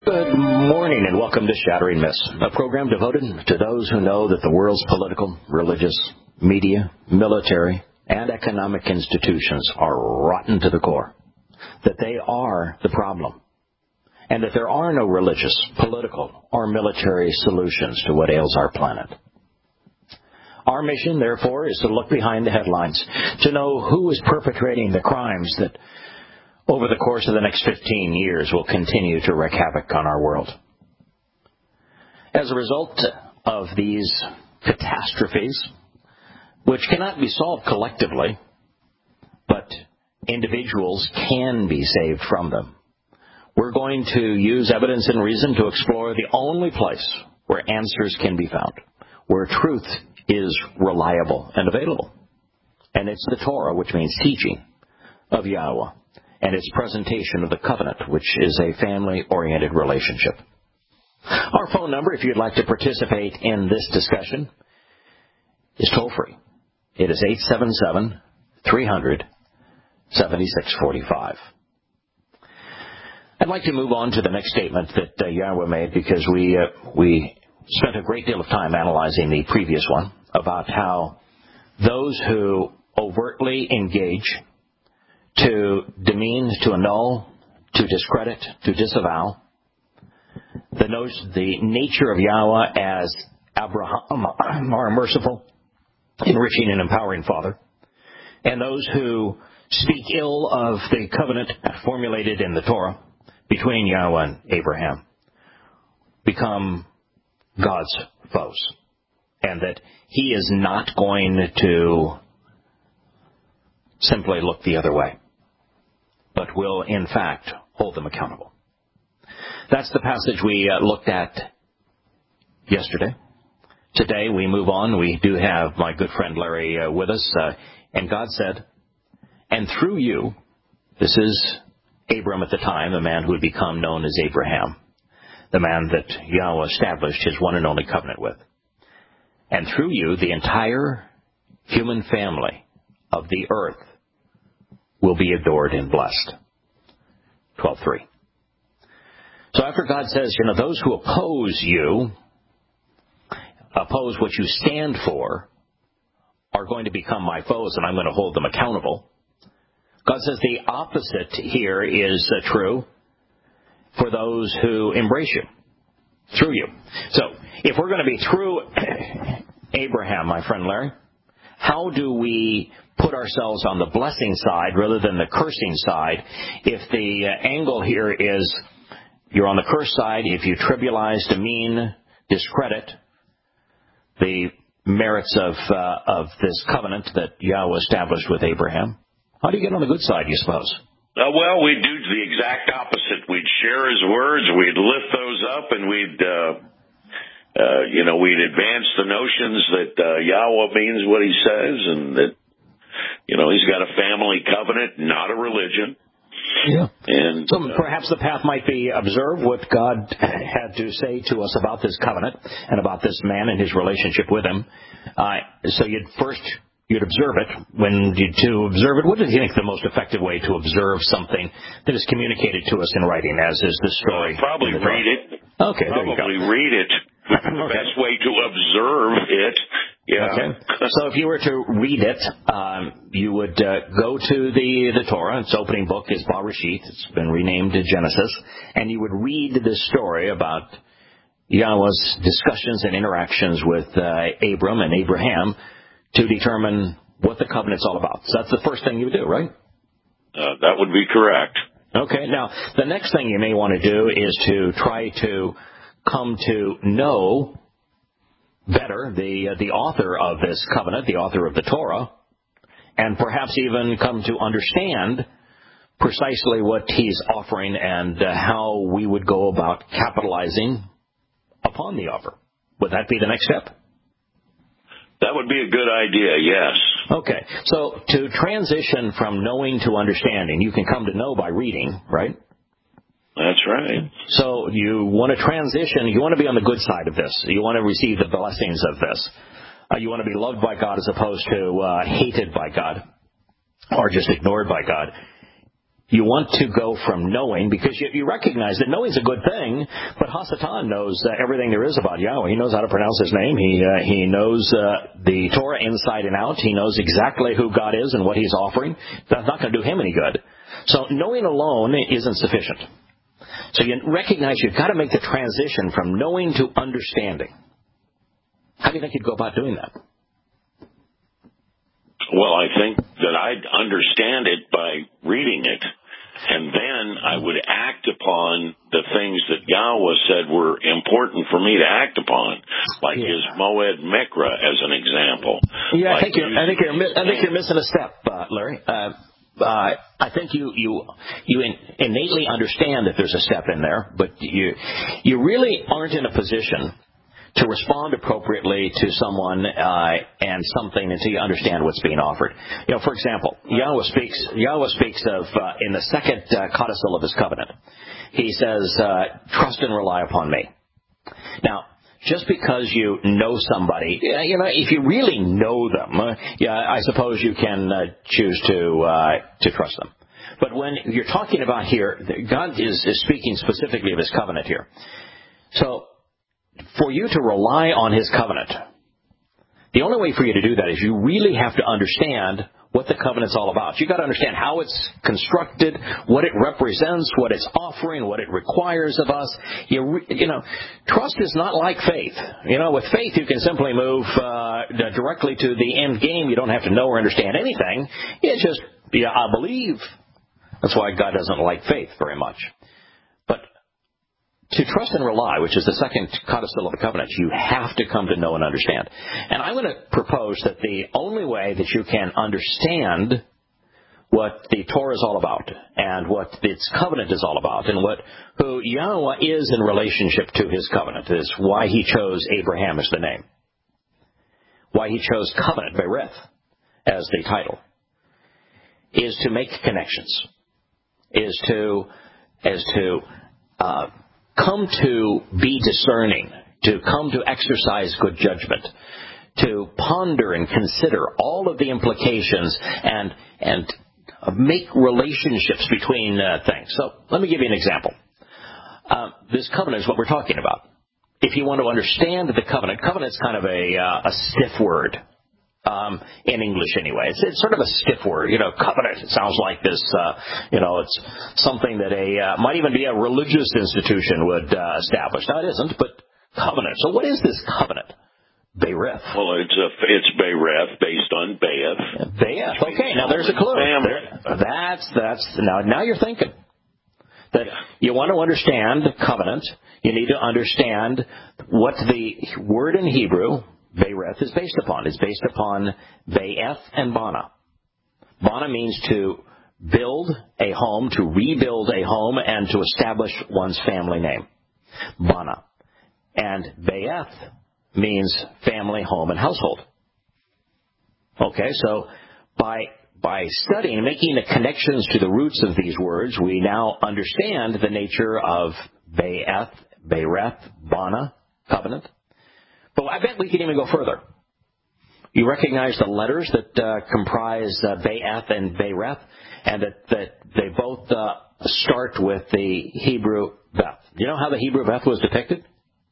Good morning and welcome to Shattering Myths, a program devoted to those who know that the world's political, religious, media, military, and economic institutions are rotten to the core, that they are the problem, and that there are no religious, political, or military solutions to what ails our planet. Our mission, therefore, is to look behind the headlines, to know who is perpetrating the crimes that over the course of the next 15 years will continue to wreak havoc on our world. As a result of these catastrophes, which cannot be solved collectively, but individuals can be saved from them, we're going to use evidence and reason to explore the only place where answers can be found, where truth is reliable and available. And it's the Torah, which means teaching of Yahweh, and its presentation of the covenant, which is a family-oriented relationship. Our phone number, if you'd like to participate in this discussion, is toll-free. It is 877-300-7645. I'd like to move on to the next statement that Yahweh made, because we spent a great deal of time analyzing the previous one about how those who overtly engage to demean, to annul, to discredit, to disavow the nature of Yahweh as Abraham, our merciful, enriching and empowering Father, and those who speak ill of the covenant formulated in the Torah between Yahweh and Abraham, become God's foes, and that He is not going to simply look the other way, but will, in fact, hold them accountable. That's the passage we looked at yesterday. Today we move on. We do have my good friend Larry with us. And God said, and through you, this is Abram at the time, the man who would become known as Abraham, the man that Yahweh established his one and only covenant with. And through you, the entire human family of the earth will be adored and blessed. 12:3. So after God says, those who oppose you, oppose what you stand for, are going to become my foes, and I'm going to hold them accountable. God says the opposite here is true for those who embrace you, through you. So if we're going to be through Abraham, my friend Larry, how do we put ourselves on the blessing side rather than the cursing side? If the angle here is you're on the curse side, if you trivialize, demean, discredit the merits of this covenant that Yahweh established with Abraham, how do you get on the good side, you suppose? Well, we'd do the exact opposite. We'd share His words, we'd lift those up, and we'd advance the notions that Yahweh means what He says, and that He's got a family covenant, not a religion. Yeah. And so perhaps the path might be observe what God had to say to us about this covenant and about this man and his relationship with Him. So you'd observe it. To observe it, what do you think the most effective way to observe something that is communicated to us in writing, as is the story? Probably read it. Okay, there you go. Probably read it. The best way to observe it. Yeah. Okay. So if you were to read it, you would go to the Torah. Its opening book is Bereshit. It's been renamed to Genesis. And you would read this story about Yahweh's discussions and interactions with Abram and Abraham to determine what the covenant's all about. So that's the first thing you would do, right? That would be correct. Okay. Now, the next thing you may want to do is to try to come to know better the author of this covenant, the author of the Torah, and perhaps even come to understand precisely what he's offering and how we would go about capitalizing upon the offer. Would that be the next step? That would be a good idea, yes. Okay. So to transition from knowing to understanding, you can come to know by reading, right? That's right. So you want to transition, you want to be on the good side of this. You want to receive the blessings of this. You want to be loved by God as opposed to hated by God or just ignored by God. You want to go from knowing, because you recognize that knowing is a good thing, but Hasatan knows everything there is about Yahweh. He knows how to pronounce His name. He knows the Torah inside and out. He knows exactly who God is and what He's offering. That's not going to do him any good. So knowing alone isn't sufficient. So you recognize you've got to make the transition from knowing to understanding. How do you think you'd go about doing that? Well, I think that I'd understand it by reading it, and then I would act upon the things that Yahweh said were important for me to act upon, like his Moed Mikra as an example. Yeah, I think you're missing a step, Larry. I think you innately understand that there's a step in there, but you really aren't in a position to respond appropriately to someone and something until you understand what's being offered. For example, Yahweh speaks of in the second codicil of His covenant. He says, "Trust and rely upon me." Now, just because you know somebody, if you really know them, I suppose you can choose to trust them. But when you're talking about here, God is speaking specifically of His covenant here. So, for you to rely on His covenant, the only way for you to do that is you really have to understand what the covenant's all about. You've got to understand how it's constructed, what it represents, what it's offering, what it requires of us. Trust is not like faith. With faith you can simply move directly to the end game. You don't have to know or understand anything. It's just, I believe. That's why God doesn't like faith very much. But to trust and rely, which is the second codicil of the covenant, you have to come to know and understand. And I'm going to propose that the only way that you can understand what the Torah is all about and what its covenant is all about and who Yahweh is in relationship to His covenant is why He chose Abraham as the name, why He chose covenant, Berith, as the title, is to make connections, is to come to be discerning, to come to exercise good judgment, to ponder and consider all of the implications and make relationships between things. So let me give you an example. This covenant is what we're talking about. If you want to understand the covenant is kind of a stiff word. In English anyway. It's sort of a stiff word, covenant. It sounds like this, it's something that might even be a religious institution would establish. Now it isn't, but covenant. So what is this covenant? Berith. Well, it's Berith based on Be'eth. Be'eth. Okay, now there's a clue. That's now you're thinking. That you want to understand the covenant, you need to understand what the word in Hebrew, Berith, is based upon. It's based upon Be'eth and Bana. Bana means to build a home, to rebuild a home, and to establish one's family name. Bana. And Be'eth means family, home, and household. Okay, so by studying and making the connections to the roots of these words, we now understand the nature of Be'eth, Berith, Bana, covenant. But I bet we can even go further. You recognize the letters that comprise Be'eth and Berith, and that they both start with the Hebrew Beth. Do you know how the Hebrew Beth was depicted?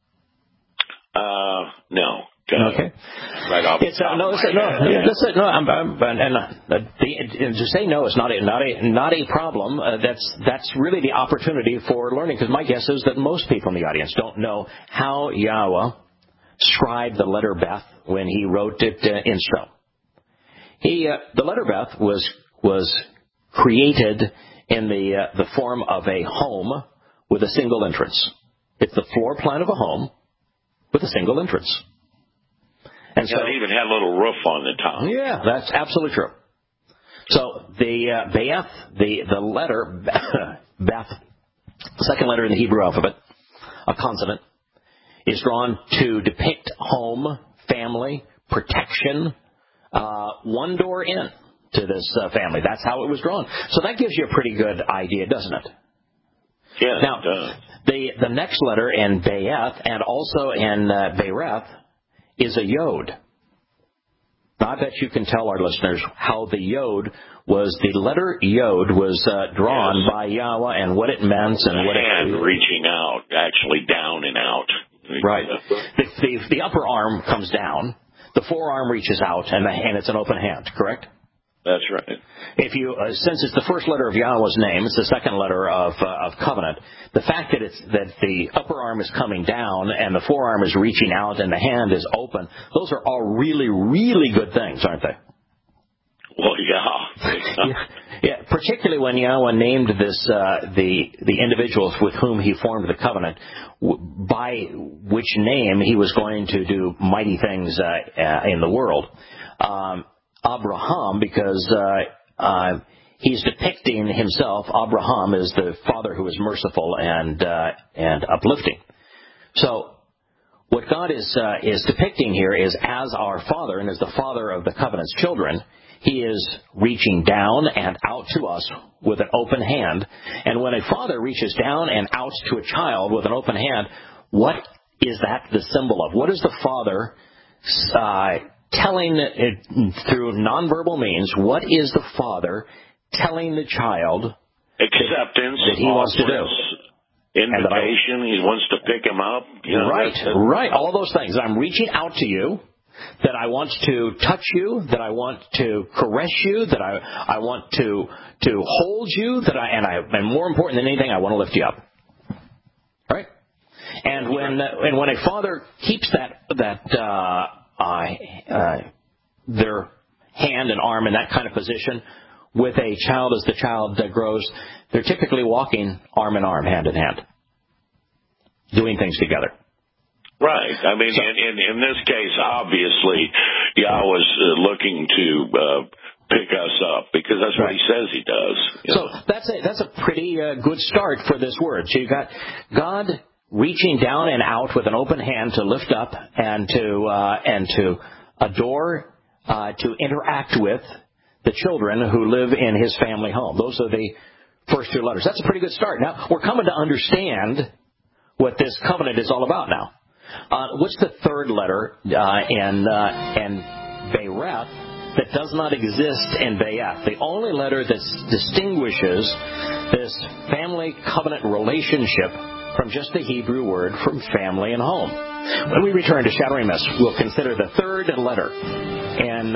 No. Okay. Right off. To say no is not a problem. That's really the opportunity for learning. Because my guess is that most people in the audience don't know how Yahweh scribed the letter Beth when He wrote it in stone. The letter Beth was created in the form of a home with a single entrance. It's the floor plan of a home with a single entrance. And so it even had a little roof on the top. Yeah, that's absolutely true. So the Be'eth, the letter Beth, second letter in the Hebrew alphabet, a consonant, is drawn to depict home, family, protection, one door in to this family. That's how it was drawn. So that gives you a pretty good idea, doesn't it? Yeah, now, it does. The next letter in Be'eth and also in Berith is a yod. Now, I bet you can tell our listeners how the yod was the letter Yod was drawn by Yahweh and what it meant and what it... hand reaching out, actually down and out. Right. The upper arm comes down, the forearm reaches out, and it's an open hand, correct? That's right. If you, since it's the first letter of Yahweh's name, it's the second letter of covenant. The fact that the upper arm is coming down and the forearm is reaching out and the hand is open, those are all really, really good things, aren't they? Well, yeah. Yeah. Particularly when Yahweh named this the individuals with whom He formed the covenant, by which name He was going to do mighty things in the world. Abraham, because he's depicting himself. Abraham is the father who is merciful and uplifting. So what God is depicting here is as our Father and as the Father of the covenant's children, He is reaching down and out to us with an open hand. And when a father reaches down and out to a child with an open hand, what is that the symbol of? What is the Father telling through nonverbal means? What is the Father telling the child acceptance that He wants to do? Invitation, He wants to pick him up. Right. All those things. I'm reaching out to you, that I want to touch you, that I want to caress you, that I want to hold you, and more important than anything, I want to lift you up. Right? And when a father keeps their hand and arm in that kind of position with a child as the child grows, they're typically walking arm in arm, hand in hand, doing things together. Right. I mean, in this case, obviously, Yahweh's looking to pick us up because that's what He says He does. So that's a pretty good start for this word. So you've got God reaching down and out with an open hand to lift up and to adore, to interact with the children who live in His family home. Those are the first two letters. That's a pretty good start. Now, we're coming to understand what this covenant is all about now. What's the third letter in Bereth that does not exist in Bayeth? The only letter that distinguishes this family covenant relationship from just the Hebrew word from family and home. When we return to Shattering Mist, we'll consider the third letter in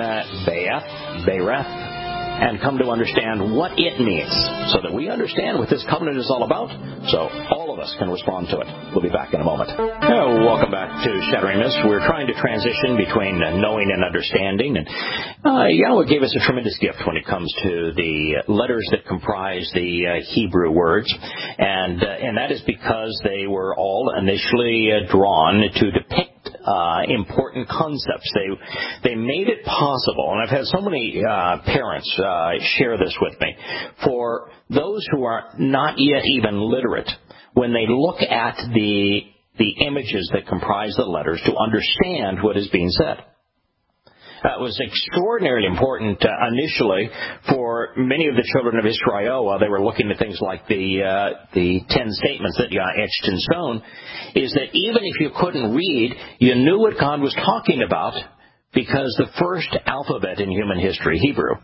Bereth, and come to understand what it means so that we understand what this covenant is all about, so all of us can respond to it. We'll be back in a moment. Welcome back to Shattering Mist. We're trying to transition between knowing and understanding. And Yahweh gave us a tremendous gift when it comes to the letters that comprise the Hebrew words. And that is because they were all initially drawn to depict important concepts. They made it possible, and I've had so many parents share this with me, for those who are not yet even literate, when they look at the images that comprise the letters, to understand what is being said. That was extraordinarily important initially for many of the children of Israel while they were looking at things like the 10 statements that Yah etched in stone, is that even if you couldn't read, you knew what God was talking about because the first alphabet in human history, Hebrew,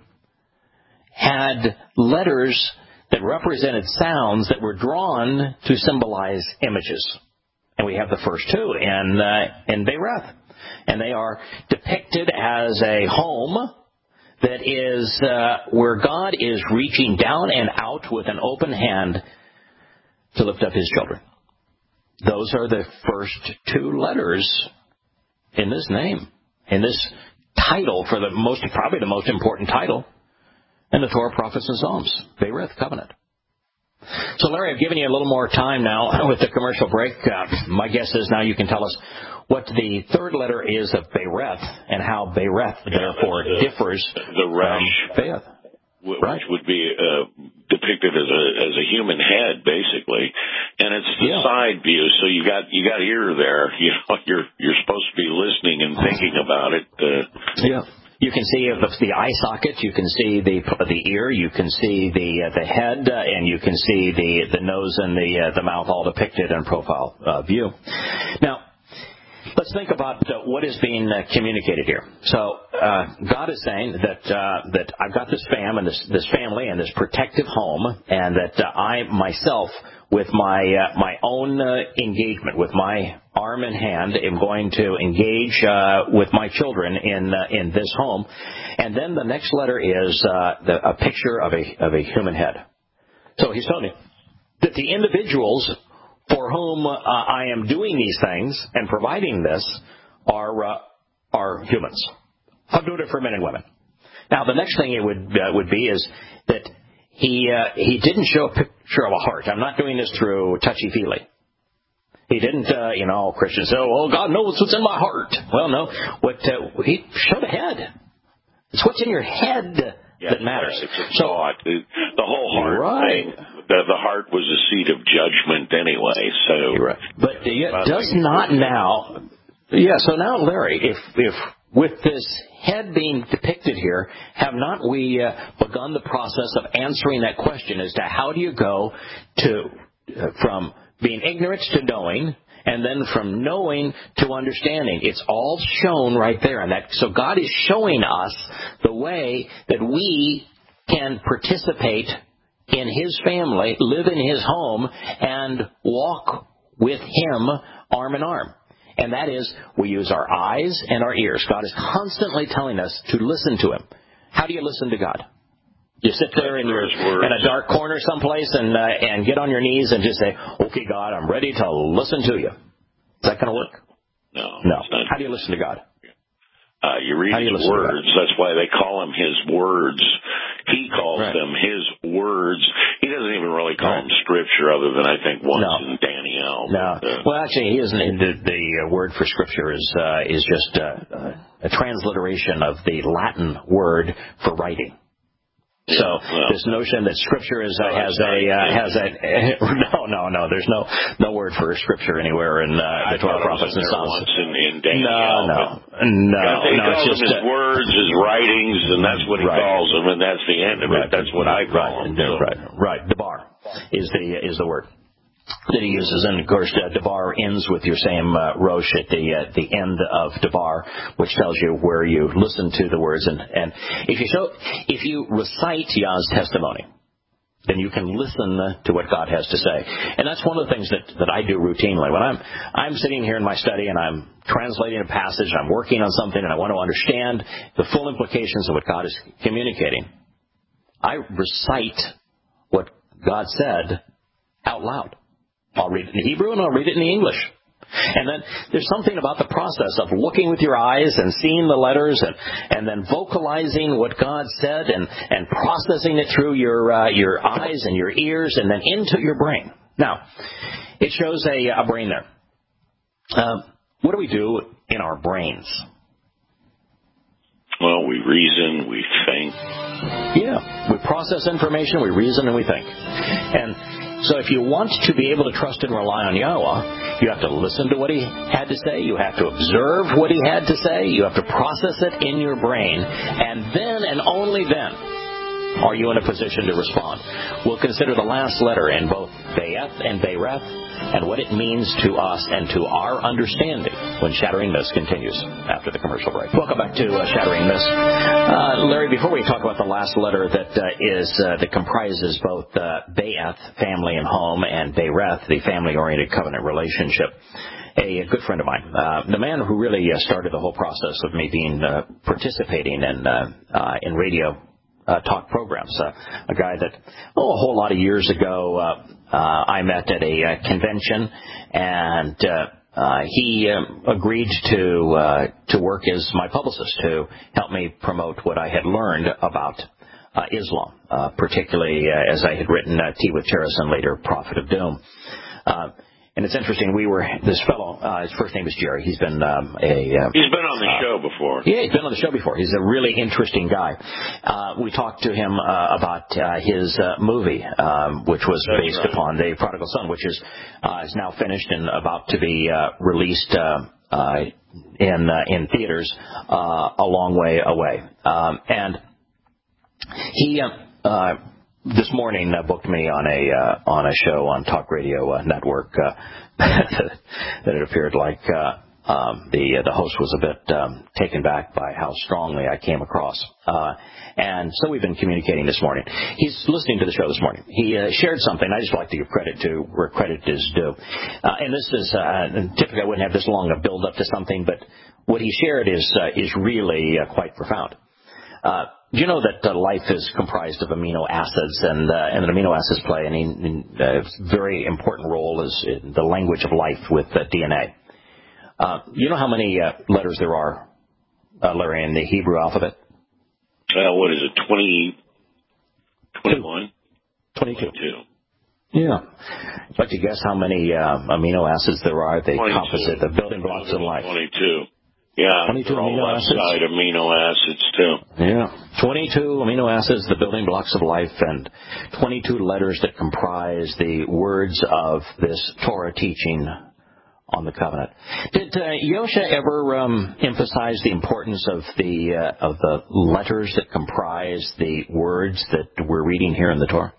had letters that represented sounds that were drawn to symbolize images. And we have the first two in Bereth. And they are depicted as a home that is where God is reaching down and out with an open hand to lift up His children. Those are the first two letters in this name, in this title for probably the most important title in the Torah, Prophets, and Psalms, Bereth, Covenant. So, Larry, I've given you a little more time now with the commercial break. My guess is now you can tell us what the third letter is of Bereth and how Bereth, therefore, differs from Bayeth. Which would be depicted as a human head, basically, and it's the side view. So you got ear there. You know, you're supposed to be listening and thinking about it. You can see the eye socket, you can see the ear, you can see the head, and you can see the nose and the mouth all depicted in profile view. Now, let's think about what is being communicated here. So God is saying that I've got this family and this protective home, and that I myself, with my own engagement, with my arm and hand, am going to engage with my children in this home. And then the next letter is a picture of a human head. So he's telling me that the individuals for whom I am doing these things and providing this are humans. I'm doing it for men and women. Now, the next thing it would be is that he didn't show a picture of a heart. I'm not doing this through touchy-feely. He didn't, Christians say, oh, God knows what's in my heart. Well, no. He showed a head. It's what's in your head that matters. It's a thought. The whole heart thing. The heart was a seat of judgment anyway. So, you're right. But does not now. Yeah. So now, Larry, if with this head being depicted here, have not we begun the process of answering that question as to how do you go from being ignorant to knowing, and then from knowing to understanding? It's all shown right there. So God is showing us the way that we can participate in His family, live in His home, and walk with Him arm in arm. And that is, we use our eyes and our ears. God is constantly telling us to listen to Him. How do you listen to God? You sit there in a dark corner someplace and get on your knees and just say, okay, God, I'm ready to listen to you. Is that going to work? No. How do you listen to God? You read His words. That's why they call Him His words. He calls them His words. He doesn't even really call them Scripture, other than I think once in Daniel. No. Well, actually, he isn't. The word for Scripture is just a transliteration of the Latin word for writing. So this notion that Scripture has a no. There's no word for Scripture anywhere in the 12 prophets and Psalms. In Daniel. No. He calls them His words, His writings, and that's what He calls them, and that's the end of it. That's what I call them. Right. Debar is the word that he uses, and of course Debar ends with your same rosh at the end of Debar, which tells you where you listen to the words, and if you recite Yah's testimony, then you can listen to what God has to say. And that's one of the things that I do routinely. When I'm sitting here in my study and I'm translating a passage, I'm working on something, and I want to understand the full implications of what God is communicating, I recite what God said out loud. I'll read it in Hebrew and I'll read it in English. And then there's something about the process of looking with your eyes and seeing the letters and then vocalizing what God said and processing it through your eyes and your ears and then into your brain. Now, it shows a brain there. What do we do in our brains? Well, we reason, we think. Yeah, we process information, we reason, and we think. And so if you want to be able to trust and rely on Yahweh, you have to listen to what He had to say. You have to observe what He had to say. You have to process it in your brain. And then and only then are you in a position to respond. We'll consider the last letter in both Be'eth and Be'ereth and what it means to us and to our understanding when Shattering Mist continues after the commercial break. Welcome back to Shattering Mist. Larry, before we talk about the last letter that comprises both Be'eth, family and home, and Be'ereth, the family-oriented covenant relationship, a good friend of mine, the man who really started the whole process of me participating in radio talk programs, a guy that a whole lot of years ago I met at a convention, and he agreed to work as my publicist to help me promote what I had learned about Islam, particularly as I had written Tea with Terrace and later Prophet of Doom. And it's interesting, this fellow, his first name is Jerry. He's been on the show before. Yeah, he's been on the show before. He's a really interesting guy. We talked to him about his movie, which was based upon The Prodigal Son, which is now finished and about to be released in theaters a long way away. And he this morning booked me on a show on Talk Radio Network that it appeared like The host was a bit taken back by how strongly I came across. And so we've been communicating this morning. He's listening to the show this morning. He shared something. I just like to give credit to where credit is due. And this is typically I wouldn't have this long a build up to something, but what he shared is really quite profound. Do you know that life is comprised of amino acids, and that amino acids play a very important role in the language of life with DNA? You know how many letters there are, Larry, in the Hebrew alphabet? What is it, 21? 22. 22. Yeah. I'd like to guess how many amino acids there are, the 22. composite, the building blocks of life. 22. Yeah, 22 amino acids. Left-side amino acids, too. Yeah. 22 amino acids, the building blocks of life, and 22 letters that comprise the words of this Torah teaching on the covenant. Did Yosha ever emphasize the importance of the letters that comprise the words that we're reading here in the Torah?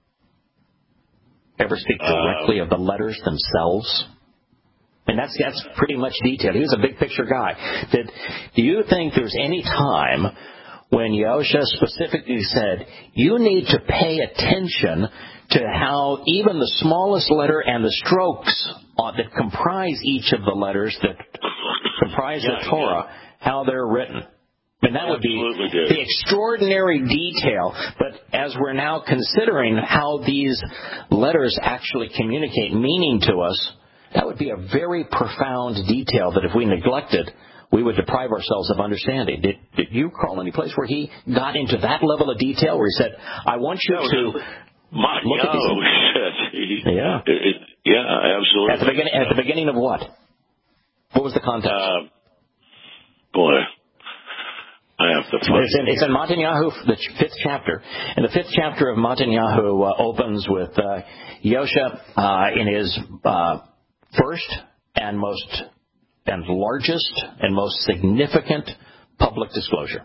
Ever speak directly of the letters themselves? And that's pretty much detailed. He was a big picture guy. Do you think there's any time when Yosha specifically said, you need to pay attention to how even the smallest letter and the strokes that comprise each of the letters that comprise the Torah, how they're written? And that would be the extraordinary detail. But as we're now considering how these letters actually communicate meaning to us, that would be a very profound detail that if we neglected, we would deprive ourselves of understanding. Did you recall any place where he got into that level of detail where he said, I want you to look at these? Yeah, absolutely. At the beginning of what? What was the context? Boy, I have to find it's in Matanyahu, the 5th chapter. And the 5th chapter of Matanyahu opens with Yosha in his first and largest and most significant public disclosure.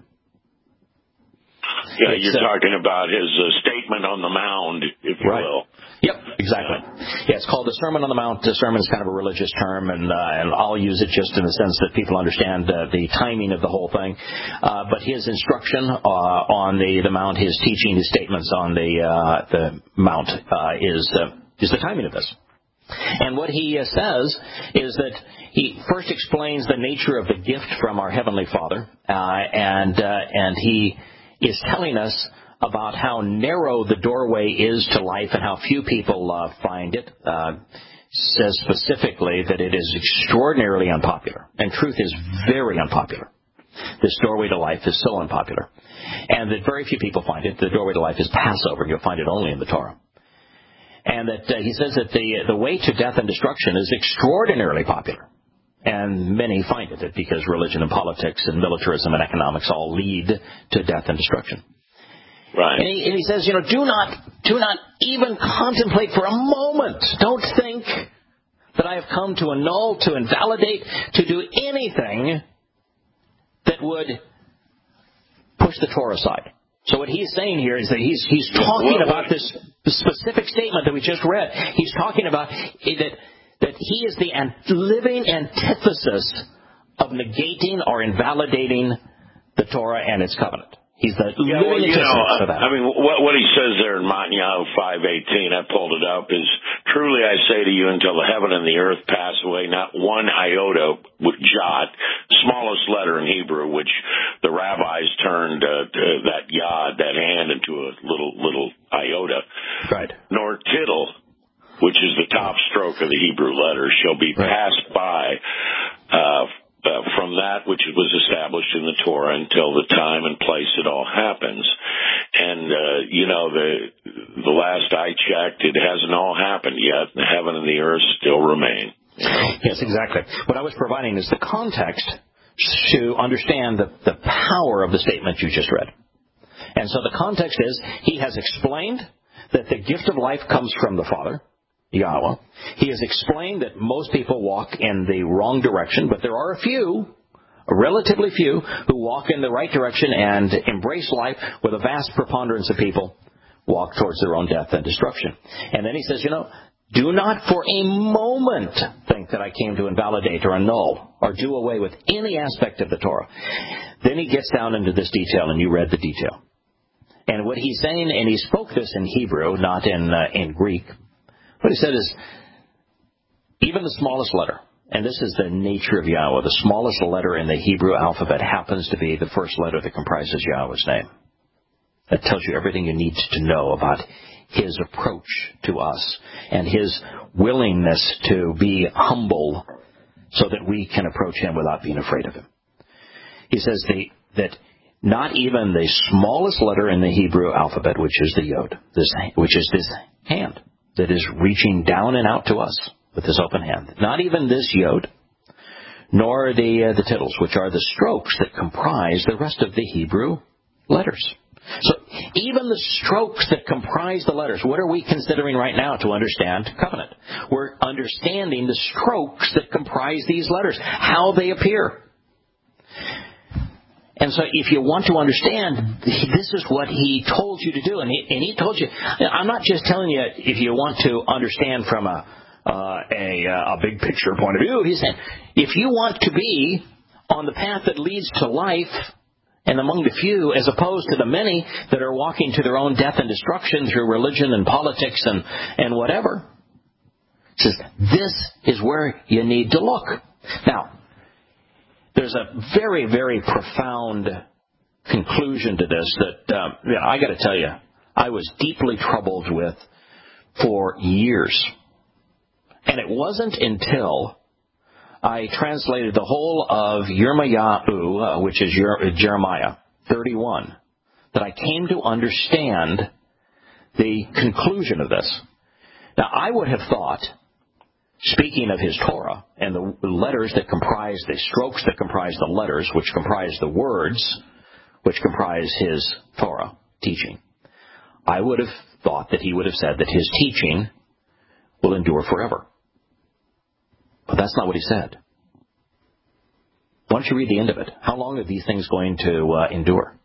Yeah, you're talking about his statement on the mound, if you will. Yep, exactly. Yeah, it's called the Sermon on the Mount. The sermon is kind of a religious term, and I'll use it just in the sense that people understand the timing of the whole thing. But his instruction on the Mount, his teaching, his statements on the Mount is the timing of this. And what he says is that he first explains the nature of the gift from our Heavenly Father, and he is telling us about how narrow the doorway is to life and how few people find it. Says specifically that it is extraordinarily unpopular, and truth is very unpopular. This doorway to life is so unpopular, and that very few people find it. The doorway to life is Passover, and you'll find it only in the Torah. And that he says that the way to death and destruction is extraordinarily popular. And many find it because religion and politics and militarism and economics all lead to death and destruction. Right. And he says, do not even contemplate for a moment. Don't think that I have come to annul, to invalidate, to do anything that would push the Torah aside. So what he's saying here is that he's talking about this specific statement that we just read. He's talking about that he is the living antithesis of negating or invalidating the Torah and its covenant. He's the living antithesis of that. I mean, what he says there in Matanyahu 5:18, I pulled it up, is, truly I say to you, until the heaven and the earth pass away, not one iota, jot, smallest letter in Hebrew, which the rabbis turned that yod, that hand, into a little iota, right, nor tittle, which is the top stroke of the Hebrew letter, shall be passed by from that which was established in the Torah until the time and place it all happens. And, the last I checked, it hasn't all happened yet. The heaven and the earth still remain. Yes, exactly. What I was providing is the context to understand the power of the statement you just read. And so the context is, he has explained that the gift of life comes from the Father, Yahweh. He has explained that most people walk in the wrong direction, but there are relatively few, who walk in the right direction and embrace life, with a vast preponderance of people walk towards their own death and destruction. And then he says, Do not for a moment think that I came to invalidate or annul or do away with any aspect of the Torah. Then he gets down into this detail, and you read the detail. And what he's saying, and he spoke this in Hebrew, not in Greek, what he said is, even the smallest letter, and this is the nature of Yahweh, the smallest letter in the Hebrew alphabet happens to be the first letter that comprises Yahweh's name. That tells you everything you need to know about his approach to us and his willingness to be humble so that we can approach him without being afraid of him. He says that not even the smallest letter in the Hebrew alphabet, which is the yod, which is this hand that is reaching down and out to us with his open hand, not even this yod, nor the tittles, which are the strokes that comprise the rest of the Hebrew letters. So even the strokes that comprise the letters, what are we considering right now to understand covenant? We're understanding the strokes that comprise these letters, how they appear. And so if you want to understand, this is what he told you to do. And he told you, I'm not just telling you if you want to understand from a big picture point of view. He's saying, if you want to be on the path that leads to life, and among the few, as opposed to the many that are walking to their own death and destruction through religion and politics and whatever. It says, this is where you need to look. Now, there's a very, very profound conclusion to this that I got to tell you, I was deeply troubled with for years. And it wasn't until I translated the whole of Yirmiyahu, which is Jeremiah 31, that I came to understand the conclusion of this. Now, I would have thought, speaking of his Torah and the letters that comprise, the strokes that comprise the letters, which comprise the words, which comprise his Torah teaching, I would have thought that he would have said that his teaching will endure forever. But that's not what he said. Why don't you read the end of it? How long are these things going to endure?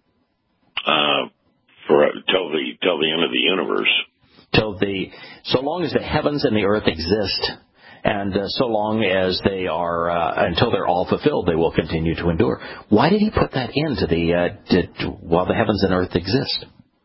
Till the end of the universe. So long as the heavens and the earth exist, and so long as they are, until they're all fulfilled, they will continue to endure. Why did he put that into while the heavens and earth exist?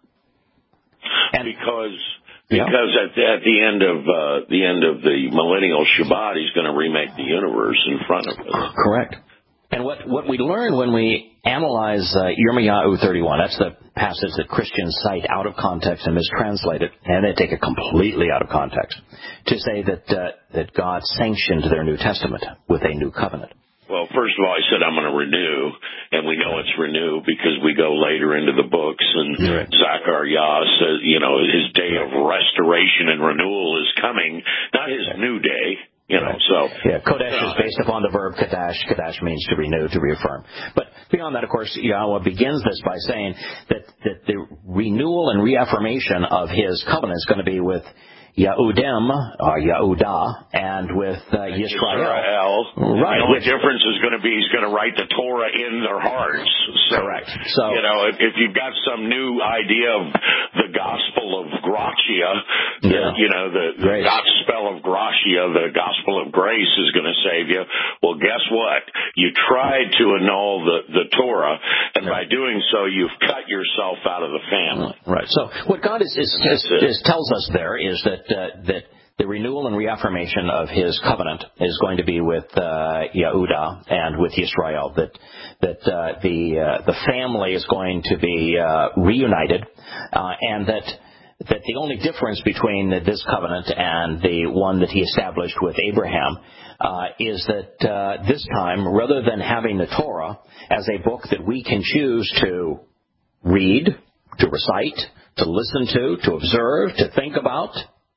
And because at the end of the millennial Shabbat, he's going to remake the universe in front of us. Correct. And what we learn when we analyze Yirmiyahu 31, that's the passage that Christians cite out of context and mistranslate it, and they take it completely out of context, to say that God sanctioned their New Testament with a new covenant. Well, first of all, he said, I'm going to renew, and we know it's renew because we go later into the books, and right. Zechariah says, his day of restoration and renewal is coming, not his new day. Kodesh is based upon the verb kadash. Kadash means to renew, to reaffirm. But beyond that, of course, Yahweh begins this by saying that the renewal and reaffirmation of his covenant is going to be with Yehudim, or Yehudah, and with Yisrael. Right. The only difference is going to be he's going to write the Torah in their hearts. So, correct. So, if you've got some new idea of the gospel of gratia, the gospel of gratia, the gospel of grace is going to save you. Well, guess what? You tried to annul the Torah, and by doing so, you've cut yourself out of the family. Right. So what God tells us there is that the renewal and reaffirmation of his covenant is going to be with Yehudah and with Yisrael. That the family is going to be reunited, and that the only difference between this covenant and the one that he established with Abraham is that this time, rather than having the Torah as a book that we can choose to read, to recite, to listen to observe, to think about,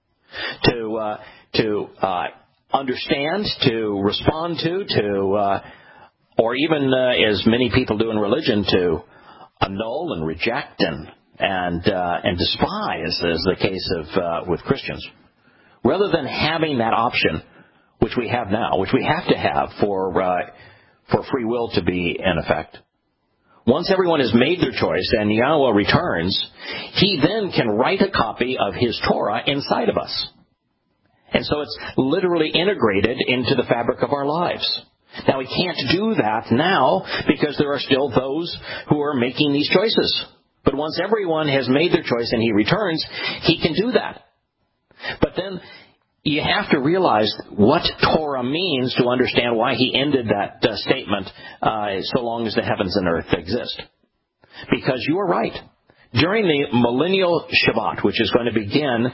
to understand, to respond to, or even as many people do in religion, to annul and reject and despise, as the case of with Christians. Rather than having that option, which we have now, which we have to have for free will to be in effect. Once everyone has made their choice and Yahweh returns, he then can write a copy of his Torah inside of us. And so it's literally integrated into the fabric of our lives. Now, we can't do that now because there are still those who are making these choices. But once everyone has made their choice and he returns, he can do that. But then you have to realize what Torah means to understand why he ended that statement, so long as the heavens and earth exist. Because you are right. During the millennial Shabbat, which is going to begin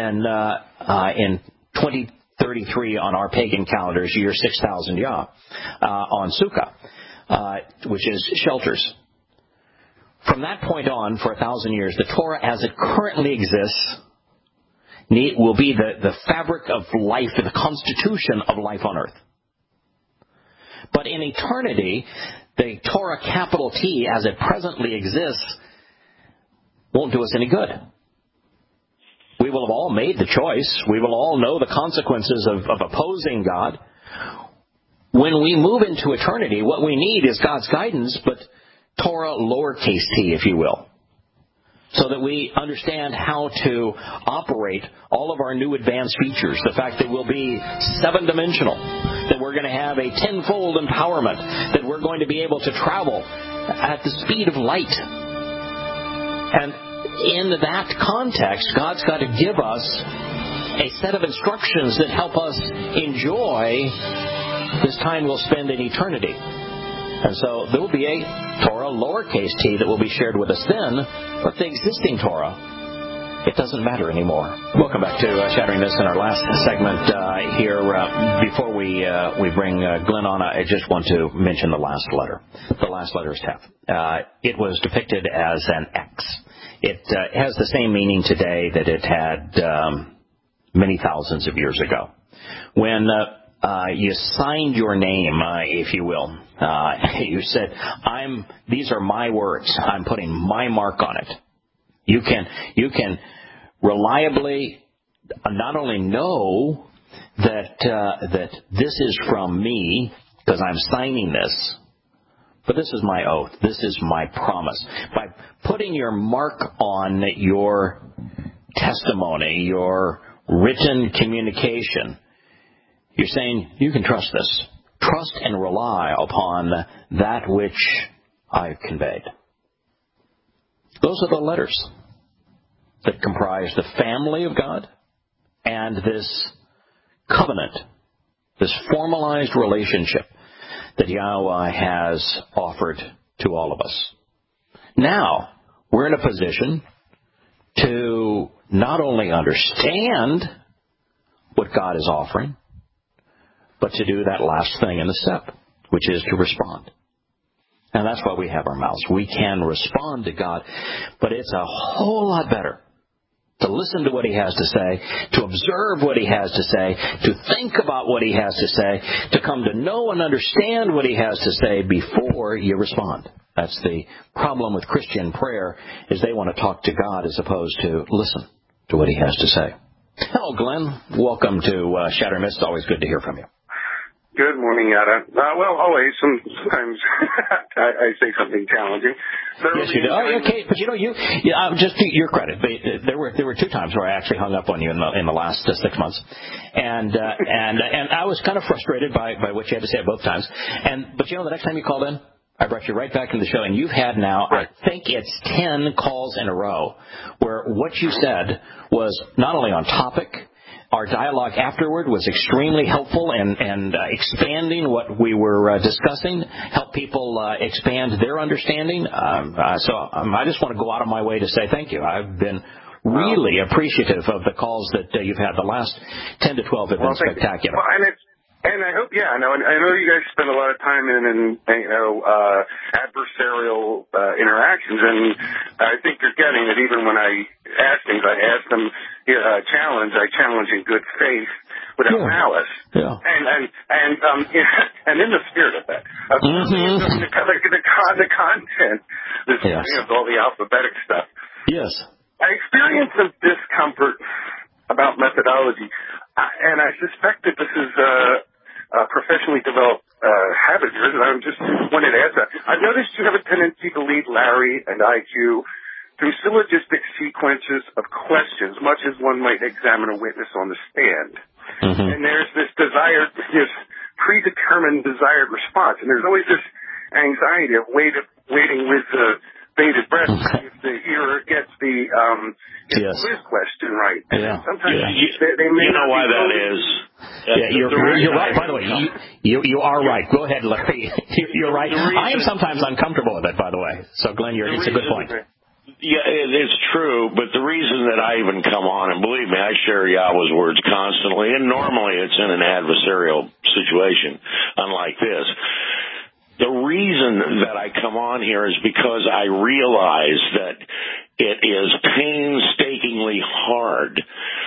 in 2033 on our pagan calendars, year 6000 Yah, on Sukkah, which is shelters. From that point on, for 1,000 years, the Torah as it currently exists will be the fabric of life, the constitution of life on earth. But in eternity, the Torah capital T as it presently exists won't do us any good. We will have all made the choice. We will all know the consequences of opposing God. When we move into eternity, what we need is God's guidance, but Torah lowercase t, if you will, so that we understand how to operate all of our new advanced features. The fact that we'll be seven-dimensional, that we're going to have a tenfold empowerment, that we're going to be able to travel at the speed of light. And in that context, God's got to give us a set of instructions that help us enjoy this time we'll spend in eternity. And so there will be a Torah lowercase t that will be shared with us then, but the existing Torah, it doesn't matter anymore. Welcome back to Shattering Myths in our last segment here. Before we bring Glenn on, I just want to mention the last letter. The last letter is Teth. It was depicted as an X. It has the same meaning today that it had many thousands of years ago. When you signed your name, if you will. You said, these are my words. I'm putting my mark on it. You can reliably not only know that this is from me because I'm signing this, but this is my oath. This is my promise. By putting your mark on your testimony, your written communication, you're saying you can trust this. Trust and rely upon that which I've conveyed. Those are the letters that comprise the family of God and this covenant, this formalized relationship that Yahweh has offered to all of us. Now, we're in a position to not only understand what God is offering, but to do that last thing in the step, which is to respond. And that's why we have our mouths. We can respond to God, but it's a whole lot better to listen to what He has to say, to observe what He has to say, to think about what He has to say, to come to know and understand what He has to say before you respond. That's the problem with Christian prayer, is they want to talk to God as opposed to listen to what He has to say. Hello, Glenn. Welcome to Shattering Myths. It's always good to hear from you. Good morning, Yada. Well, always. Sometimes I say something challenging. Yes, you do. Okay, but just to your credit, there were two times where I actually hung up on you in the last 6 months, and I was kind of frustrated by what you had to say both times. But the next time you called in, I brought you right back into the show, and you've had now, I think it's 10 calls in a row where what you said was not only on topic. Our dialogue afterward was extremely helpful and expanding what we were discussing, help people expand their understanding. So I just want to go out of my way to say thank you. I've been really appreciative of the calls that you've had. The last 10 to 12 have been spectacular. Well, and I hope, I know you guys spend a lot of time in adversarial interactions, and I think you're getting it. Even when I ask things, I ask them I challenge in good faith without malice. Yeah. And in the spirit of that, the content, all the alphabetic stuff. Yes. I experienced some discomfort about methodology, and I suspect that this is professionally developed habit here, and I just wanted to ask that. I've noticed you have a tendency to lead Larry and IQ through syllogistic sequences of questions, much as one might examine a witness on the stand. and there's this predetermined desired response, and there's always this anxiety of waiting with bated breath if the hearer gets the quiz question right. And sometimes they may not why that is. You're right. By the way, you are right. Go ahead, Larry. You're right. I am sometimes uncomfortable with it, by the way. So, Glenn, it's a good point. Yeah, it's true, but the reason that I even come on, and believe me, I share Yahweh's words constantly, and normally it's in an adversarial situation, unlike this. The reason that I come on here is because I realize that it is painstakingly hard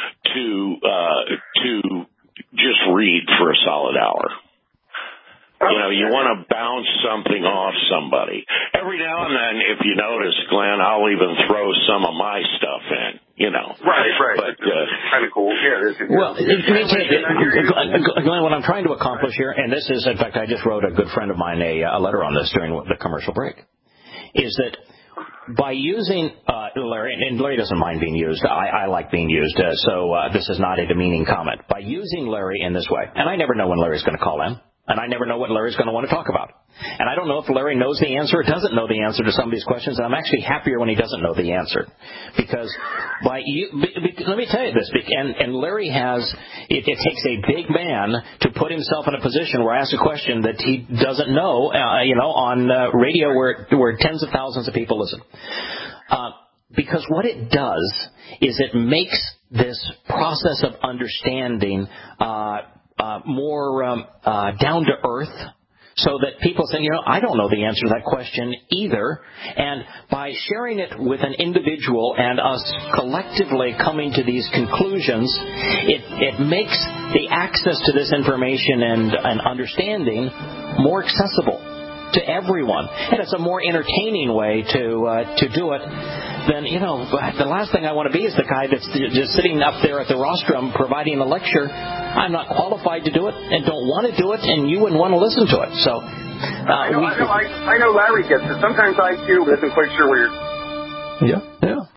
to just read for a solid hour. You want to bounce something off somebody. Every now and then, if you notice, Glenn, I'll even throw some of my stuff in, Right. But, kind of cool. Yeah. Well, Glenn, what I'm trying to accomplish here, and this is, in fact, I just wrote a good friend of mine a letter on this during the commercial break, is that by using Larry, and Larry doesn't mind being used. I like being used, so this is not a demeaning comment. By using Larry in this way, and I never know when Larry's going to call in. And I never know what Larry's going to want to talk about. And I don't know if Larry knows the answer or doesn't know the answer to some of these questions. And I'm actually happier when he doesn't know the answer. Because let me tell you this. And Larry it takes a big man to put himself in a position where I ask a question that he doesn't know, on radio where tens of thousands of people listen. Because what it does is it makes this process of understanding more down to earth, so that people say, I don't know the answer to that question either. And by sharing it with an individual and us collectively coming to these conclusions, it makes the access to this information and understanding more accessible to everyone. And it's a more entertaining way to do it than, the last thing I want to be is the guy that's just sitting up there at the rostrum providing a lecture. I'm not qualified to do it and don't want to do it, and you wouldn't want to listen to it. So I know Larry gets it. Sometimes I too isn't quite sure where you're... Yeah.